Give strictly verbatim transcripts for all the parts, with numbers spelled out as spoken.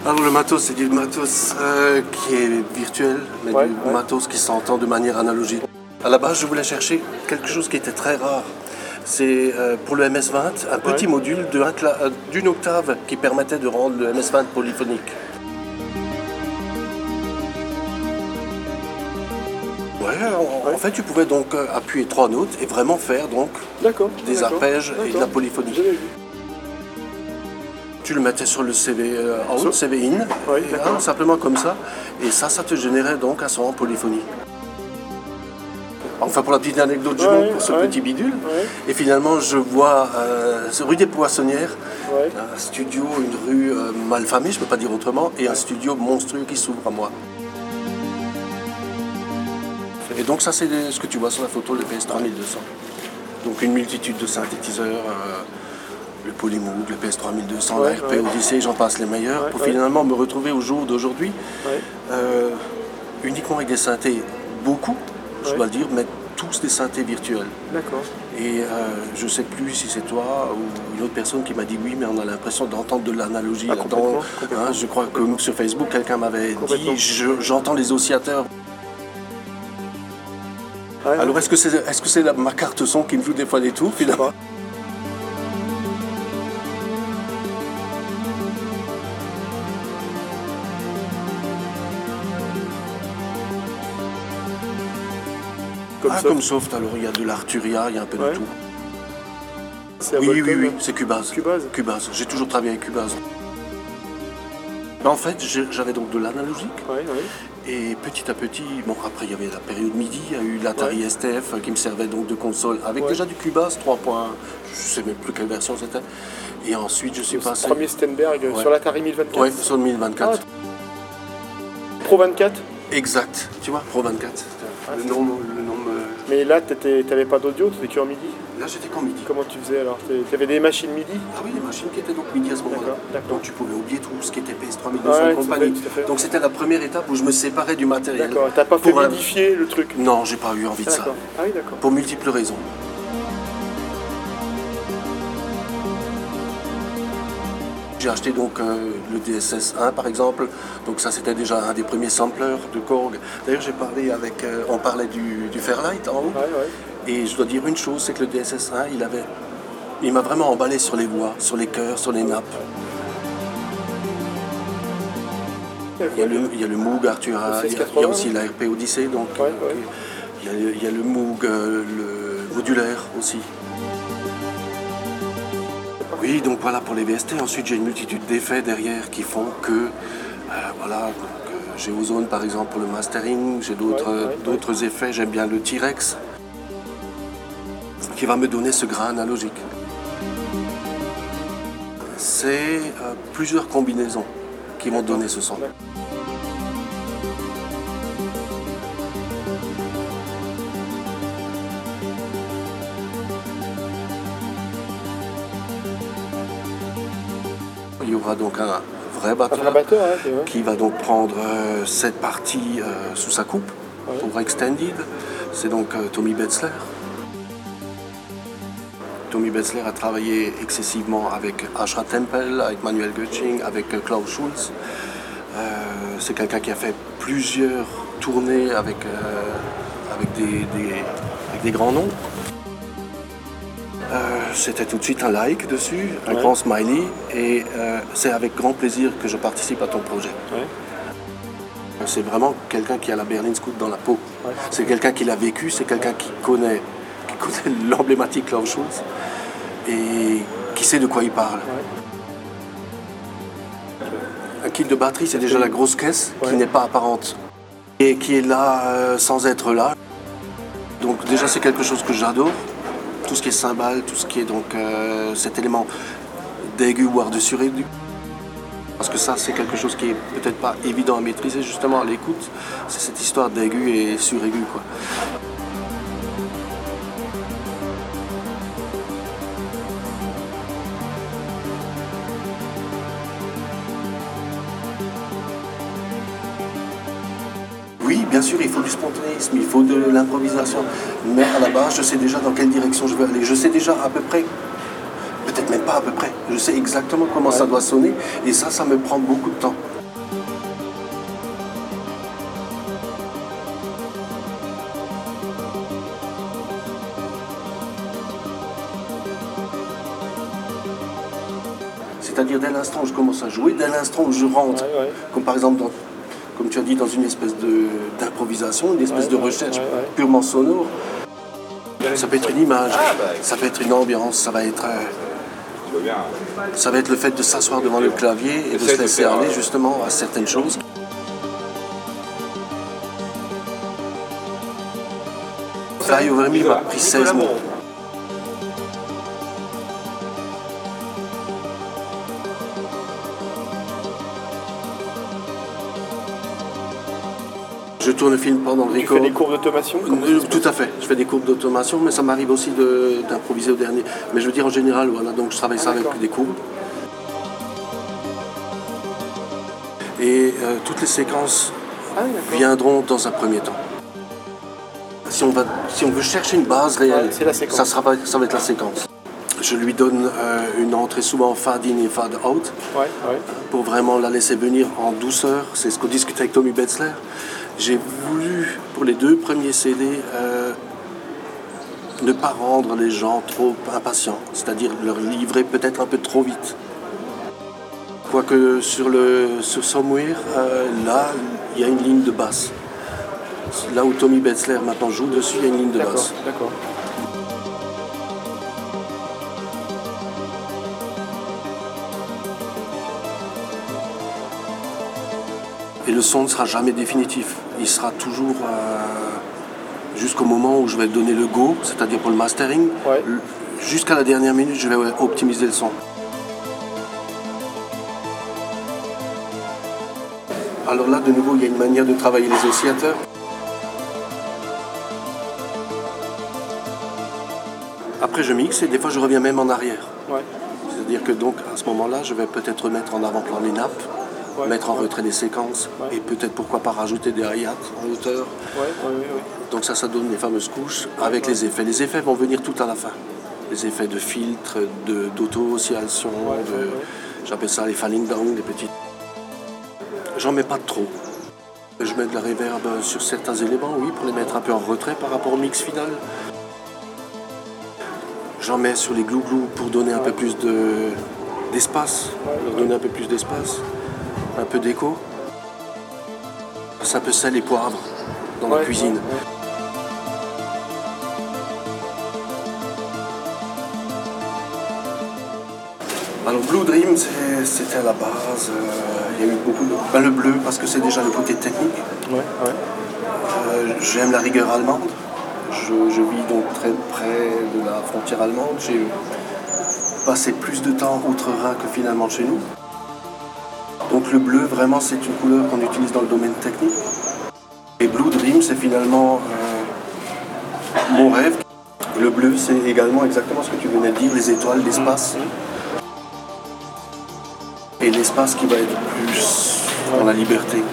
Alors le matos, c'est du matos euh, qui est virtuel, mais Ouais, du ouais. matos qui s'entend de manière analogique. À la base, je voulais chercher quelque chose qui était très rare. C'est euh, pour le M S vingt, un petit Ouais. module de un cla- euh, d'une octave qui permettait de rendre le M S vingt polyphonique. Ouais, en, Ouais. en fait, tu pouvais donc euh, appuyer trois notes et vraiment faire donc D'accord. des d'accord, arpèges et de la d'accord. polyphonie. J'avais vu. Tu le mettais sur le C V euh, out, Sur- C V in, Ouais, et, d'accord. hein, simplement comme ça. Et ça, ça te générait donc un son en polyphonie. Enfin, pour la petite anecdote, je Ouais, monte pour ce ouais. petit bidule. Ouais. Et finalement, je vois euh, rue des Poissonnières, Ouais. un studio, une rue euh, mal famée, je ne peux pas dire autrement, et un studio monstrueux qui s'ouvre à moi. Et donc ça, c'est ce que tu vois sur la photo, le P S trois mille deux cents. Donc une multitude de synthétiseurs, euh, le Polymoog, le P S trois mille deux cents, Ouais, la R P ouais. Odyssey, j'en passe les meilleurs, Ouais, pour ouais. finalement me retrouver au jour d'aujourd'hui, Ouais. euh, uniquement avec des synthés, beaucoup, je Ouais. dois le dire, mais tous des synthés virtuels. D'accord. Et euh, je ne sais plus si c'est toi ou une autre personne qui m'a dit oui, mais on a l'impression d'entendre de l'analogie Ah, là-dedans. complètement, complètement. Hein, je crois que sur Facebook, quelqu'un m'avait Complètement. dit je- j'entends les oscillateurs. Ouais, Alors ouais. est-ce que c'est est-ce que c'est la- ma carte son qui me joue des fois des tours finalement? pas. Comme Ah, ça. comme soft, alors il y a de l'Arturia, il y a un peu Ouais. de tout. C'est Oui, oui, Ableton, oui, hein. c'est Cubase. Cubase. Cubase, j'ai toujours travaillé avec Cubase. Mais en fait, j'ai- j'avais donc de l'analogique. Ouais, ouais. Et petit à petit, bon après il y avait la période MIDI, il y a eu l'Atari Ouais. S T F qui me servait donc de console avec Ouais. déjà du Cubase trois point, je sais même plus quelle version c'était. Et ensuite je suis Le passé premier Stenberg Ouais. sur l'Atari mille vingt-quatre. ouais, sur le mille vingt-quatre. Pro vingt-quatre. Exact, tu vois, Pro vingt-quatre. Ah, le c'est- nom, le nom me- Mais là, t'étais- t'avais pas d'audio, t'étais que en MIDI. Là j'étais qu'en MIDI. Comment tu faisais alors? T'es- T'avais des machines MIDI? Ah oui, les machines qui étaient donc MIDI à ce moment-là. D'accord, d'accord. Donc tu pouvais oublier tout ce qui était P S trois mille deux cents Ouais, et tout à compagnie. fait, tout à fait. Donc c'était la première étape où je me séparais du matériel. D'accord. T'as pas fait Pour un- modifier le truc? Non, j'ai pas eu envie de ça. D'accord. Ah oui, d'accord. Pour multiples raisons. J'ai acheté donc euh, le D S S un par exemple, donc ça c'était déjà un des premiers sampleurs de Korg. D'ailleurs j'ai parlé avec, euh, on parlait du, du Fairlight en haut, Ouais, ouais. et je dois dire une chose, c'est que le D S S un il avait, il m'a vraiment emballé sur les voix, sur les chœurs, sur les nappes. Il y a le, il y a le Moog Artura, Le il y a, il y a six cent quatre-vingts, aussi la R P Odyssey, donc Ouais, euh, ouais. Il, y a, le- il y a le Moog, euh, le modulaire aussi. Oui, donc voilà pour les V S T. Ensuite, j'ai une multitude d'effets derrière qui font que, euh, voilà, donc, euh, j'ai Ozone par exemple pour le mastering, j'ai d'autres Ouais, ouais, ouais. d'autres effets. J'aime bien le T-Rex qui va me donner ce grain analogique. C'est euh, plusieurs combinaisons qui vont donner ce son. D'accord. Il y aura donc un vrai Un batteur vrai batteur, hein, c'est vrai. qui va donc prendre euh, cette partie euh, sous sa coupe Ouais. pour Extended. C'est donc euh, Tommy Betzler. Tommy Betzler a travaillé excessivement avec Ashra Temple, avec Manuel Götsching, avec euh, Klaus Schulz. Euh, c'est quelqu'un qui a fait plusieurs tournées avec, euh, avec, des, des- avec des grands noms. Euh, C'était tout de suite un like dessus, un Ouais. grand smiley, et euh, c'est avec grand plaisir que je participe à ton projet. Ouais. C'est vraiment quelqu'un qui a la Berlin Scout dans la peau. Ouais. C'est quelqu'un qui l'a vécu, c'est quelqu'un qui connaît, qui connaît l'emblématique Klaus Schulz et qui sait de quoi il parle. Un kit de batterie, c'est déjà la grosse caisse qui Ouais. n'est pas apparente et qui est là euh, sans être là. Donc déjà c'est quelque chose que j'adore. Tout ce qui est cymbale, tout ce qui est donc euh, cet élément d'aigu voire de suraigu. Parce que ça c'est quelque chose qui est peut-être pas évident à maîtriser justement à l'écoute. C'est cette histoire d'aigu et suraigu quoi. Oui, bien sûr, il faut du spontanéisme, il faut de l'improvisation. Mais à la base, je sais déjà dans quelle direction je veux aller. Je sais déjà à peu près, peut-être Même pas à peu près. Je sais exactement comment Ouais. ça doit sonner et ça, ça me prend beaucoup de temps. C'est-à-dire dès l'instant où je commence à jouer, dès l'instant où je rentre, Ouais, ouais. comme par exemple, dans, comme tu as dit, dans une espèce de- d'improvisation, une espèce Ouais, de ouais, recherche ouais, ouais. purement sonore, ça peut être une image, ça peut être une ambiance, ça va être, euh, Tu vois bien. ça va être le fait de s'asseoir devant le clavier et de Essaie se de laisser faire, aller euh, justement à certaines choses. Fly Over Me m'a pris seize mois. Je tourne le film pendant le Tu record. fais des cours d'automation comment Euh, ça se Tout passe à fait. Je fais des courbes d'automation, mais ça m'arrive aussi de- d'improviser au dernier. Mais je veux dire en général, voilà, donc je travaille ça Ah, avec d'accord. des courbes. Et euh, toutes les séquences Ah, oui, d'accord. viendront dans un premier temps. Si on, va, si on veut chercher une base réelle, Ouais, c'est la séquence. ça, sera, pas- ça va être la séquence. Je lui donne euh, une entrée souvent fade in et fade out Ouais, ouais. pour vraiment la laisser venir en douceur. C'est ce qu'on discutait avec Tommy Betzler. J'ai voulu, pour les deux premiers C D, euh, ne pas rendre les gens trop impatients, c'est-à-dire leur livrer peut-être un peu trop vite. Quoique sur, le, sur Somewhere, euh, là, il y a une ligne de basse. Là où Tommy Betzler maintenant joue dessus, il y a une ligne de D'accord, basse. d'accord. Et le son ne sera jamais définitif. Il sera toujours euh, jusqu'au moment où je vais donner le go, c'est-à-dire pour le mastering. Ouais. Le- Jusqu'à la dernière minute, je vais optimiser le son. Alors là, de nouveau, il y a une manière de travailler les oscillateurs. Après, je mixe et des fois, je reviens même en arrière. Ouais. C'est-à-dire que donc, à ce moment-là, je vais peut-être remettre en avant-plan les nappes, Ouais, mettre en ouais. retrait les séquences Ouais. et peut-être, pourquoi pas, rajouter des hi-hats en hauteur. Ouais, ouais, ouais, ouais. Donc ça, ça donne les fameuses couches avec les effets. Les effets vont venir tout à la fin. Les effets de filtre, de- d'auto-oscillation, Ouais, de- ouais, ouais. j'appelle ça les falling down, les petits. J'en mets pas trop. Je mets de la reverb sur certains éléments, oui, pour les mettre un peu en retrait par rapport au mix final. J'en mets sur les glou-glou pour donner un peu plus de- d'espace, leur donner un peu plus d'espace, un peu d'écho. C'est un peu sel et poivre dans la Ouais, cuisine. ouais, ouais. Alors Blue Dream, c'est- c'était à la base, euh, il y a eu beaucoup de... ben, le bleu, parce que c'est déjà le côté technique. Ouais, ouais. Euh, J'aime la rigueur allemande. Je, je vis donc très près de la frontière allemande. J'ai passé plus de temps outre-Rhin que finalement chez nous. Donc le bleu, vraiment, c'est une couleur qu'on utilise dans le domaine technique. Et Blue Dream, c'est finalement euh, mon rêve. Le bleu, c'est également exactement ce que tu venais de dire, les étoiles, l'espace. Et l'espace qui va être plus dans la liberté.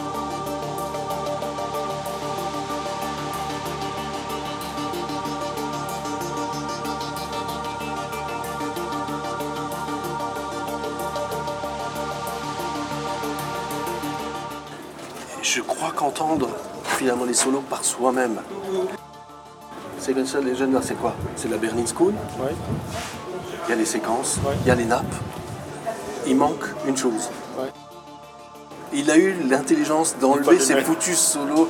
Je crois qu'entendre finalement les solos par soi-même. C'est comme ça, les jeunes là, c'est quoi? C'est la Berlin School, Ouais. il y a les séquences, Ouais. il y a les nappes. Il manque une chose. Ouais. Il a eu l'intelligence d'enlever pas ces donné. foutus solos.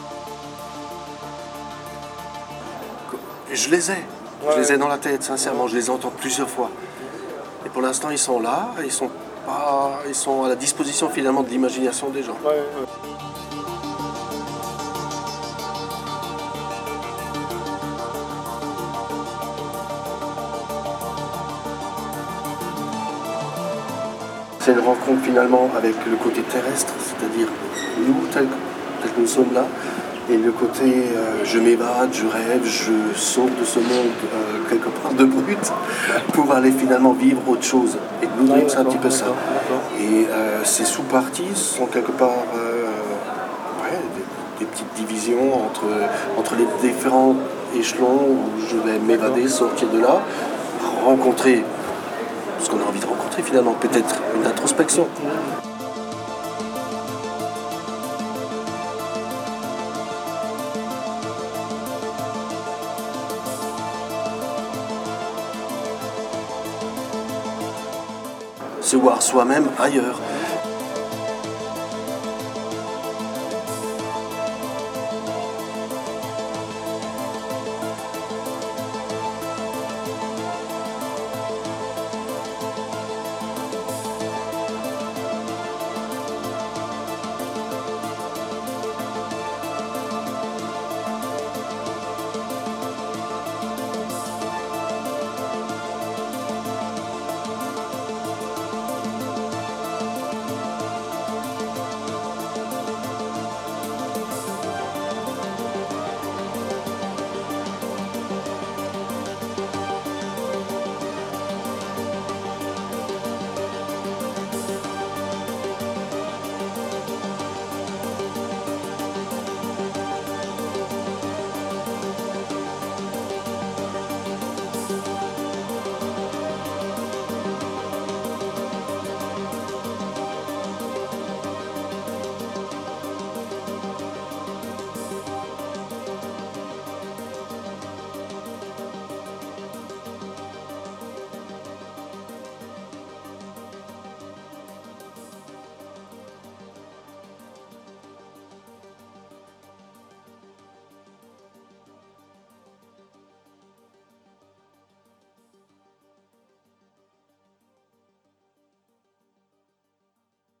Je les ai. Ouais. Je les ai dans la tête, sincèrement. Je les entends plusieurs fois. Et pour l'instant, ils sont là. Ils sont pas, ils sont à la disposition finalement de l'imagination des gens. Ouais, ouais. C'est une rencontre finalement avec le côté terrestre, c'est-à-dire nous tels, tels que nous sommes là, et le côté euh, je m'évade, je rêve, je saute de ce monde euh, quelque part de brut pour aller finalement vivre autre chose. Et Blue Dream, Ouais, c'est un petit peu d'accord, ça. d'accord, d'accord. Et euh, ces sous-parties sont quelque part euh, ouais, des, des petites divisions entre, entre les différents échelons où je vais m'évader, sortir de là, rencontrer ce qu'on a envie de rencontrer finalement, peut-être une introspection. Se voir soi-même ailleurs.